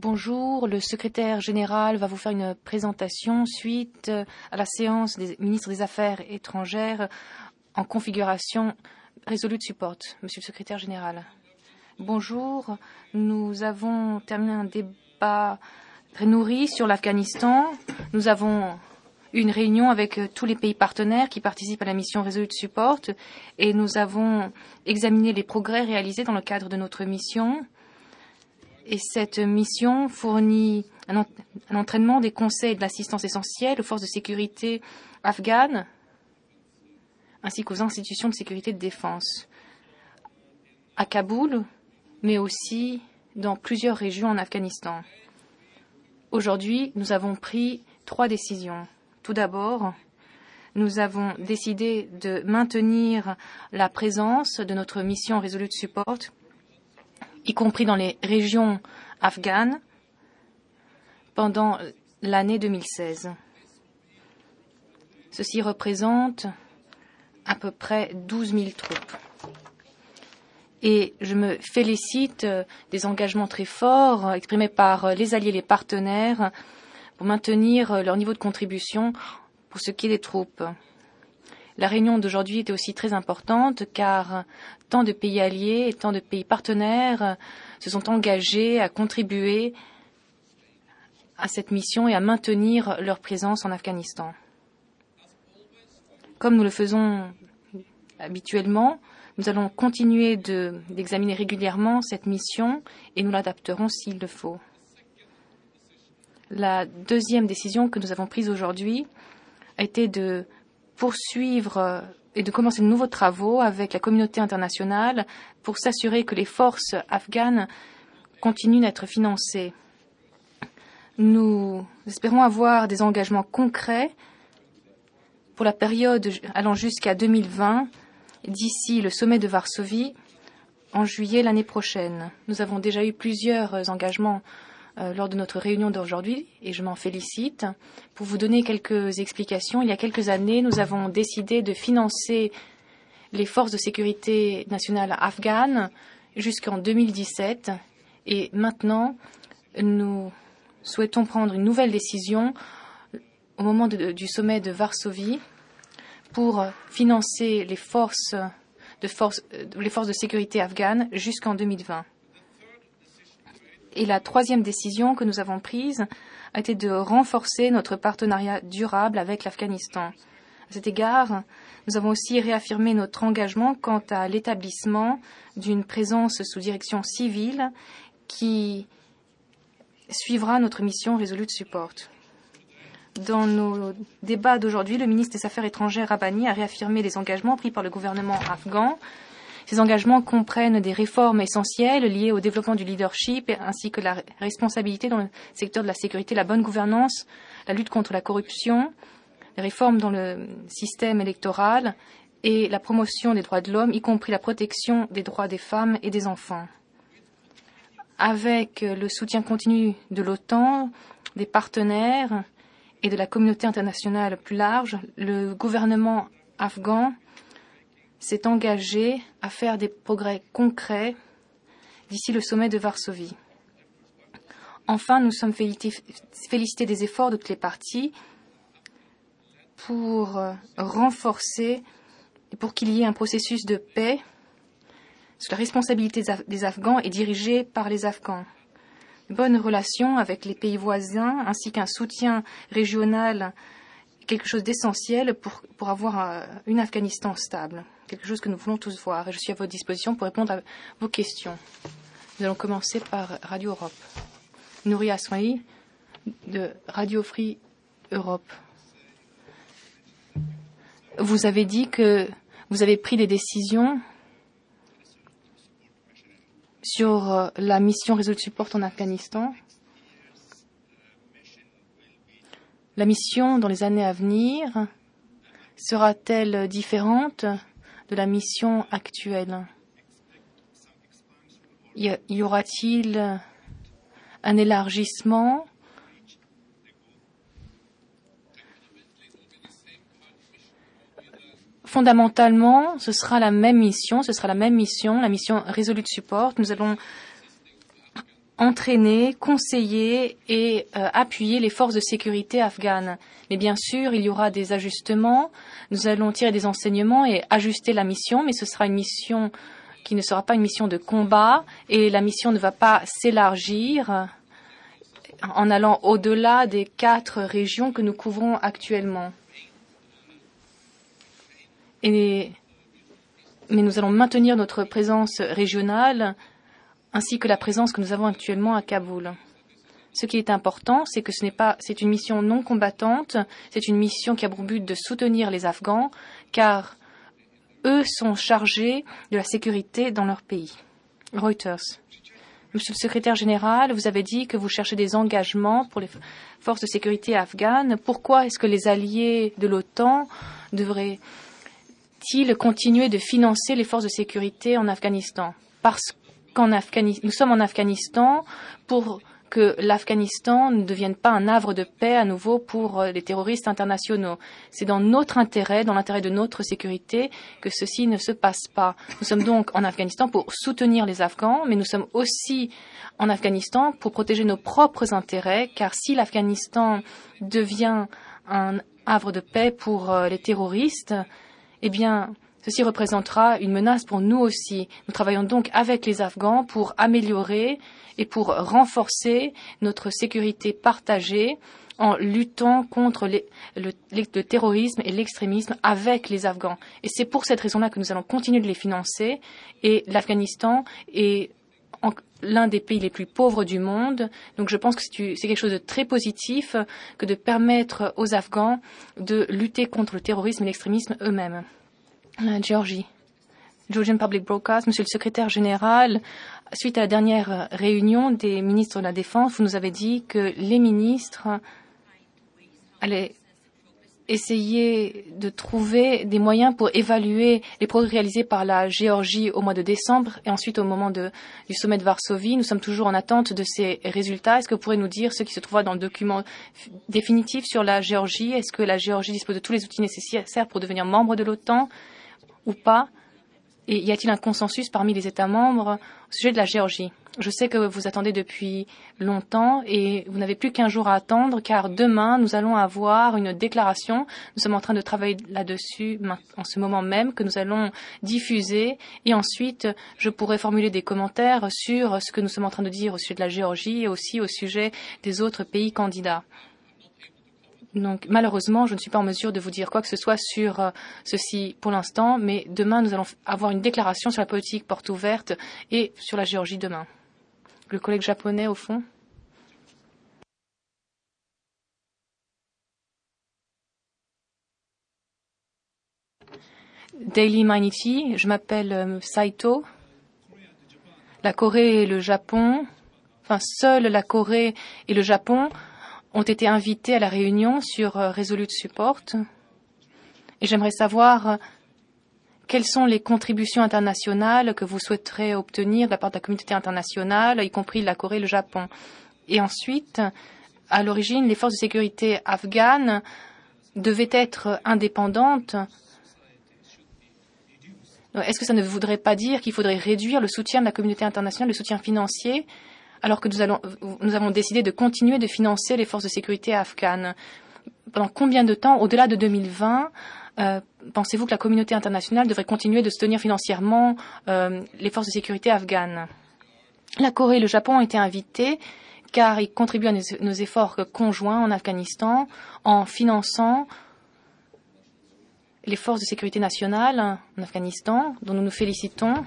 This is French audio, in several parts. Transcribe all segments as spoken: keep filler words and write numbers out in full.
Bonjour, le secrétaire général va vous faire une présentation suite à la séance des ministres des Affaires étrangères en configuration Resolute Support. Monsieur le secrétaire général. Bonjour, nous avons terminé un débat très nourri sur l'Afghanistan. Nous avons eu une réunion avec tous les pays partenaires qui participent à la mission Resolute Support et nous avons examiné les progrès réalisés dans le cadre de notre mission. Et cette mission fournit un, ent un entraînement des conseils et de l'assistance essentielle aux forces de sécurité afghanes ainsi qu'aux institutions de sécurité et de défense à Kaboul, mais aussi dans plusieurs régions en Afghanistan. Aujourd'hui, nous avons pris trois décisions. Tout d'abord, nous avons décidé de maintenir la présence de notre mission Resolute Support, y compris dans les régions afghanes, pendant l'année deux mille seize. Ceci représente à peu près douze mille troupes. Et je me félicite des engagements très forts exprimés par les alliés et les partenaires pour maintenir leur niveau de contribution pour ce qui est des troupes. La réunion d'aujourd'hui était aussi très importante car tant de pays alliés et tant de pays partenaires se sont engagés à contribuer à cette mission et à maintenir leur présence en Afghanistan. Comme nous le faisons habituellement, nous allons continuer de, d'examiner régulièrement cette mission et nous l'adapterons s'il le faut. La deuxième décision que nous avons prise aujourd'hui a été de poursuivre et de commencer de nouveaux travaux avec la communauté internationale pour s'assurer que les forces afghanes continuent d'être financées. Nous espérons avoir des engagements concrets pour la période allant jusqu'à deux mille vingt, d'ici le sommet de Varsovie, en juillet l'année prochaine. Nous avons déjà eu plusieurs engagements euh, lors de notre réunion d'aujourd'hui, et je m'en félicite. Pour vous donner quelques explications, il y a quelques années, nous avons décidé de financer les forces de sécurité nationales afghanes jusqu'en deux mille dix-sept, et maintenant, nous souhaitons prendre une nouvelle décision au moment de, du sommet de Varsovie pour financer les forces de, force, les forces de sécurité afghanes jusqu'en deux mille vingt. Et la troisième décision que nous avons prise a été de renforcer notre partenariat durable avec l'Afghanistan. À cet égard, nous avons aussi réaffirmé notre engagement quant à l'établissement d'une présence sous direction civile qui suivra notre mission Resolute Support. Dans nos débats d'aujourd'hui, le ministre des Affaires étrangères Rabbani a réaffirmé les engagements pris par le gouvernement afghan. Ces engagements comprennent des réformes essentielles liées au développement du leadership ainsi que la responsabilité dans le secteur de la sécurité, la bonne gouvernance, la lutte contre la corruption, les réformes dans le système électoral et la promotion des droits de l'homme, y compris la protection des droits des femmes et des enfants. Avec le soutien continu de l'OTAN, des partenaires et de la communauté internationale plus large, le gouvernement afghan s'est engagé à faire des progrès concrets d'ici le sommet de Varsovie. Enfin, nous sommes félicités des efforts de toutes les parties pour renforcer et pour qu'il y ait un processus de paix sous la responsabilité des Afghans et dirigé par les Afghans. Bonnes relations avec les pays voisins ainsi qu'un soutien régional est quelque chose d'essentiel pour, pour avoir un Afghanistan stable, quelque chose que nous voulons tous voir. Et je suis à votre disposition pour répondre à vos questions. Nous allons commencer par Radio Europe. Nouria Asmaï de Radio Free Europe. Vous avez dit que vous avez pris des décisions sur la mission Resolute Support en Afghanistan. La mission dans les années à venir sera-t-elle différente de la mission actuelle? Y aura-t-il un élargissement? Fondamentalement, ce sera la même mission, ce sera la même mission, la mission Resolute Support. Nous allons entraîner, conseiller et euh, appuyer les forces de sécurité afghanes. Mais bien sûr, il y aura des ajustements. Nous allons tirer des enseignements et ajuster la mission, mais ce sera une mission qui ne sera pas une mission de combat et la mission ne va pas s'élargir en allant au-delà des quatre régions que nous couvrons actuellement. Et, mais nous allons maintenir notre présence régionale ainsi que la présence que nous avons actuellement à Kaboul. Ce qui est important, c'est que ce n'est pas, c'est une mission non combattante, c'est une mission qui a pour but de soutenir les Afghans, car eux sont chargés de la sécurité dans leur pays. Reuters. Monsieur le secrétaire général, vous avez dit que vous cherchez des engagements pour les forces de sécurité afghanes. Pourquoi est-ce que les alliés de l'OTAN devraient-ils continuer de financer les forces de sécurité en Afghanistan? Parce qu'en Afghanistan, nous sommes en Afghanistan pour que l'Afghanistan ne devienne pas un havre de paix à nouveau pour les terroristes internationaux. C'est dans notre intérêt, dans l'intérêt de notre sécurité, que ceci ne se passe pas. Nous sommes donc en Afghanistan pour soutenir les Afghans, mais nous sommes aussi en Afghanistan pour protéger nos propres intérêts, car si l'Afghanistan devient un havre de paix pour les terroristes, eh bien, ceci représentera une menace pour nous aussi. Nous travaillons donc avec les Afghans pour améliorer et pour renforcer notre sécurité partagée en luttant contre les, le, le terrorisme et l'extrémisme avec les Afghans. Et c'est pour cette raison-là que nous allons continuer de les financer. Et l'Afghanistan est l'un des pays les plus pauvres du monde. Donc je pense que c'est quelque chose de très positif que de permettre aux Afghans de lutter contre le terrorisme et l'extrémisme eux-mêmes. La Géorgie. Georgian Public Broadcast, Monsieur le secrétaire général, suite à la dernière réunion des ministres de la Défense, vous nous avez dit que les ministres allaient essayer de trouver des moyens pour évaluer les progrès réalisés par la Géorgie au mois de décembre et ensuite au moment de, du sommet de Varsovie. Nous sommes toujours en attente de ces résultats. Est-ce que vous pourrez nous dire ce qui se trouve dans le document définitif sur la Géorgie? Est-ce que la Géorgie dispose de tous les outils nécessaires pour devenir membre de l'OTAN ou pas? Et y a-t-il un consensus parmi les États membres au sujet de la Géorgie? Je sais que vous attendez depuis longtemps et vous n'avez plus qu'un jour à attendre car demain, nous allons avoir une déclaration. Nous sommes en train de travailler là-dessus en ce moment même que nous allons diffuser et ensuite, je pourrai formuler des commentaires sur ce que nous sommes en train de dire au sujet de la Géorgie et aussi au sujet des autres pays candidats. Donc, malheureusement, je ne suis pas en mesure de vous dire quoi que ce soit sur euh, ceci pour l'instant, mais demain, nous allons avoir une déclaration sur la politique porte ouverte et sur la Géorgie demain. Le collègue japonais, au fond. Daily Mainichi, je m'appelle euh, Saito. La Corée et le Japon, enfin, seule la Corée et le Japon ont été invités à la réunion sur euh, Resolute Support. Et j'aimerais savoir euh, quelles sont les contributions internationales que vous souhaiterez obtenir de la part de la communauté internationale, y compris la Corée et le Japon. Et ensuite, à l'origine, les forces de sécurité afghanes devaient être indépendantes. Est-ce que ça ne voudrait pas dire qu'il faudrait réduire le soutien de la communauté internationale, le soutien financier, alors que nous, allons, nous avons décidé de continuer de financer les forces de sécurité afghanes? Pendant combien de temps, au-delà de deux mille vingt, euh, pensez-vous que la communauté internationale devrait continuer de soutenir financièrement euh, les forces de sécurité afghanes? La Corée et le Japon ont été invités car ils contribuent à nos, nos efforts conjoints en Afghanistan en finançant les forces de sécurité nationale en Afghanistan, dont nous nous félicitons.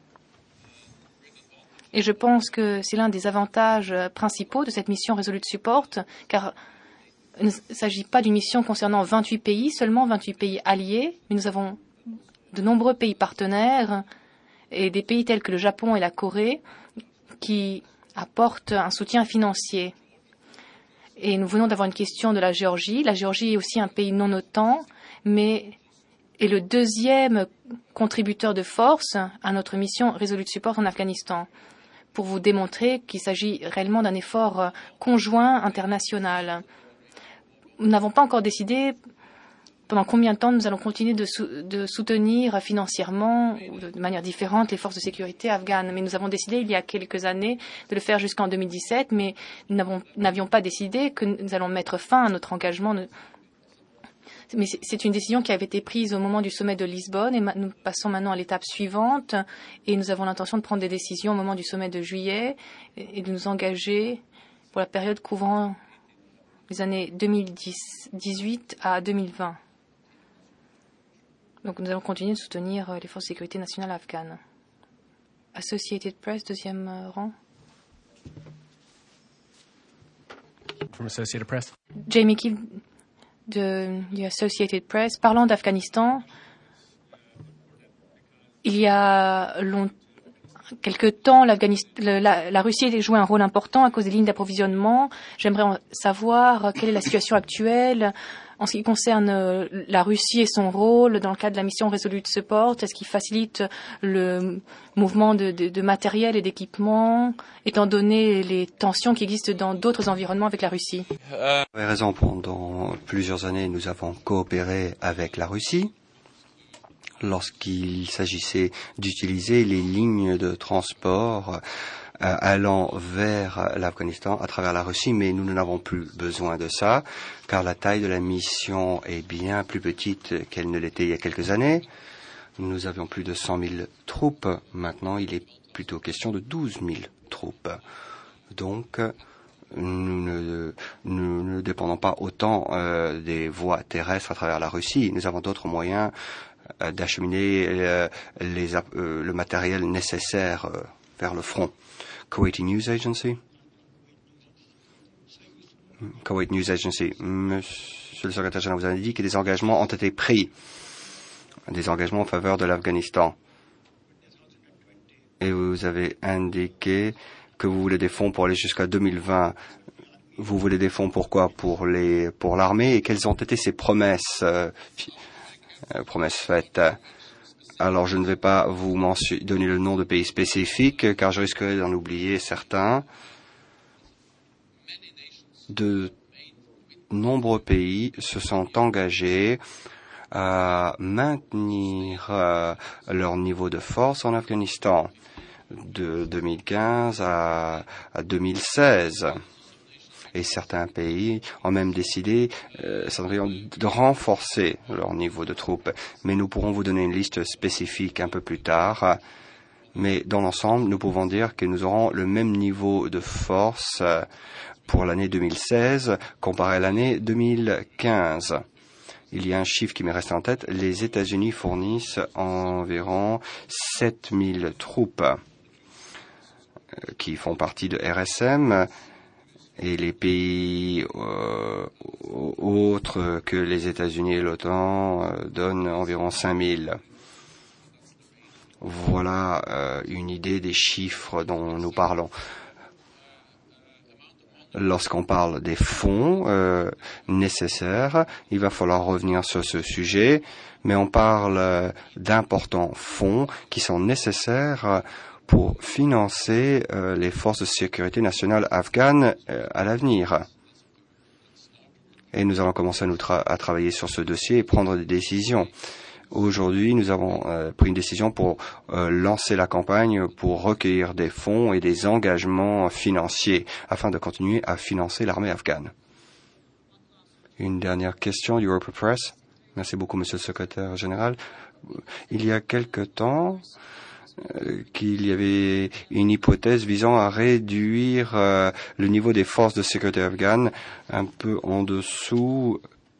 Et je pense que c'est l'un des avantages principaux de cette mission Resolute Support, car il ne s'agit pas d'une mission concernant vingt-huit pays, seulement vingt-huit pays alliés, mais nous avons de nombreux pays partenaires et des pays tels que le Japon et la Corée qui apportent un soutien financier. Et nous venons d'avoir une question de la Géorgie. La Géorgie est aussi un pays non OTAN, mais est le deuxième contributeur de force à notre mission Resolute Support en Afghanistan, pour vous démontrer qu'il s'agit réellement d'un effort conjoint international. Nous n'avons pas encore décidé pendant combien de temps nous allons continuer de, sou de soutenir financièrement ou de, de manière différente les forces de sécurité afghanes. Mais nous avons décidé il y a quelques années de le faire jusqu'en deux mille dix-sept, mais nous n'avions pas décidé que nous allons mettre fin à notre engagement. Mais c'est une décision qui avait été prise au moment du sommet de Lisbonne et nous passons maintenant à l'étape suivante et nous avons l'intention de prendre des décisions au moment du sommet de juillet et de nous engager pour la période couvrant les années deux mille dix-huit à deux mille vingt. Donc nous allons continuer de soutenir les forces de sécurité nationales afghanes. Associated Press, deuxième rang. From Associated Press. Jamie Keefe de the Associated Press. Parlant d'Afghanistan, il y a long, quelque temps, la, la Russie a joué un rôle important à cause des lignes d'approvisionnement. J'aimerais savoir quelle est la situation actuelle en ce qui concerne la Russie et son rôle dans le cadre de la mission Resolute Support. Est-ce qu'il facilite le mouvement de, de, de matériel et d'équipement, étant donné les tensions qui existent dans d'autres environnements avec la Russie? Vous avez raison, pendant plusieurs années, nous avons coopéré avec la Russie lorsqu'il s'agissait d'utiliser les lignes de transport euh, allant vers l'Afghanistan à travers la Russie, mais nous n'avons plus besoin de ça, car la taille de la mission est bien plus petite qu'elle ne l'était il y a quelques années. Nous avions plus de cent mille troupes. Maintenant, il est plutôt question de douze mille troupes. Donc, nous ne, nous ne dépendons pas autant euh, des voies terrestres à travers la Russie. Nous avons d'autres moyens euh, d'acheminer euh, les, euh, le matériel nécessaire euh, vers le front. Kuwaiti News Agency. Kuwait News Agency. Monsieur le secrétaire général, vous avez dit que des engagements ont été pris, des engagements en faveur de l'Afghanistan. Et vous avez indiqué que vous voulez des fonds pour aller jusqu'à deux mille vingt. Vous voulez des fonds pourquoi? Pour les, pour l'armée. Et quelles ont été ces promesses, euh, euh, promesses faites? Alors, je ne vais pas vous donner le nom de pays spécifiques, car je risquerais d'en oublier certains. De nombreux pays se sont engagés à maintenir euh, leur niveau de force en Afghanistan de deux mille quinze à, à deux mille seize. Et certains pays ont même décidé euh, de renforcer leur niveau de troupes. Mais nous pourrons vous donner une liste spécifique un peu plus tard. Mais dans l'ensemble, nous pouvons dire que nous aurons le même niveau de force pour l'année deux mille seize comparé à l'année deux mille quinze. Il y a un chiffre qui m'est resté en tête. Les États-Unis fournissent environ sept mille troupes qui font partie de R S M. Et les pays euh, autres que les États-Unis et l'OTAN euh, donnent environ cinq mille. Voilà euh, une idée des chiffres dont nous parlons. Lorsqu'on parle des fonds euh, nécessaires, il va falloir revenir sur ce sujet, mais on parle euh, d'importants fonds qui sont nécessaires pour financer euh, les forces de sécurité nationales afghanes euh, à l'avenir. Et nous allons commencer à, nous tra à travailler sur ce dossier et prendre des décisions. Aujourd'hui, nous avons euh, pris une décision pour euh, lancer la campagne pour recueillir des fonds et des engagements financiers afin de continuer à financer l'armée afghane. Une dernière question, Europe Press. Merci beaucoup, Monsieur le secrétaire général. Il y a quelque temps euh, qu'il y avait une hypothèse visant à réduire euh, le niveau des forces de sécurité afghanes un peu en dessous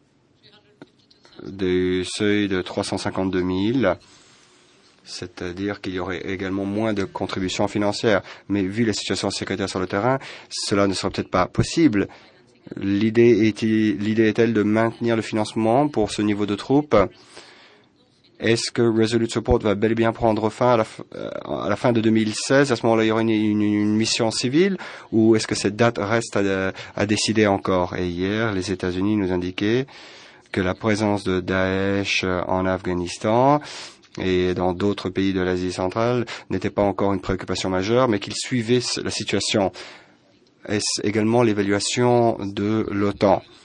des seuils de trois cent cinquante-deux mille, c'est-à-dire qu'il y aurait également moins de contributions financières. Mais vu la situation sécuritaire sur le terrain, cela ne sera peut-être pas possible. L'idée est-il, l'idée est-elle de maintenir le financement pour ce niveau de troupes? Est-ce que Resolute Support va bel et bien prendre fin à la, à la fin de deux mille seize? À ce moment-là, il y aura une, une, une mission civile, ou est-ce que cette date reste à, à décider encore? Et hier, les États-Unis nous indiquaient que la présence de Daesh en Afghanistan et dans d'autres pays de l'Asie centrale n'était pas encore une préoccupation majeure, mais qu'ils suivaient la situation. Est-ce également l'évaluation de l'OTAN?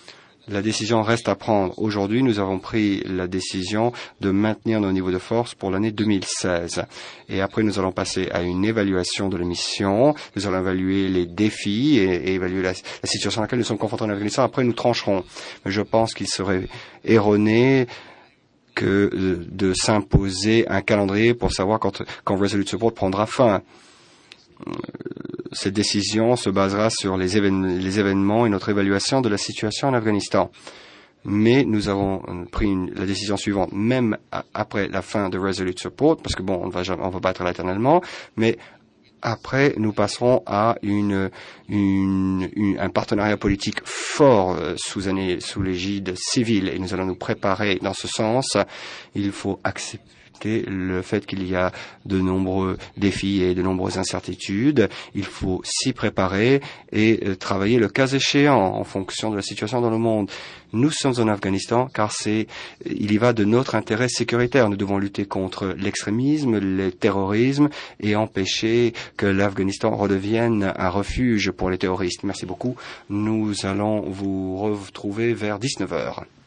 La décision reste à prendre. Aujourd'hui, nous avons pris la décision de maintenir nos niveaux de force pour l'année deux mille seize. Et après, nous allons passer à une évaluation de la mission. Nous allons évaluer les défis et, et évaluer la, la situation à laquelle nous sommes confrontés en Afghanistan. Après, nous trancherons. Mais je pense qu'il serait erroné que de, de s'imposer un calendrier pour savoir quand, quand Resolute Support prendra fin. Cette décision se basera sur les, évén les événements et notre évaluation de la situation en Afghanistan. Mais nous avons pris une, la décision suivante, même a, après la fin de Resolute Support, parce que bon, on ne va jamais, on va pas être là éternellement, mais après, nous passerons à une, une, une, un partenariat politique fort euh, sous, année, sous l'égide civile, et nous allons nous préparer dans ce sens. Il faut accepter le fait qu'il y a de nombreux défis et de nombreuses incertitudes. Il faut s'y préparer et euh, travailler le cas échéant en fonction de la situation dans le monde. Nous sommes en Afghanistan car c'est, il y va de notre intérêt sécuritaire. Nous devons lutter contre l'extrémisme, le terrorisme et empêcher que l'Afghanistan redevienne un refuge pour les terroristes. Merci beaucoup. Nous allons vous retrouver vers dix-neuf heures.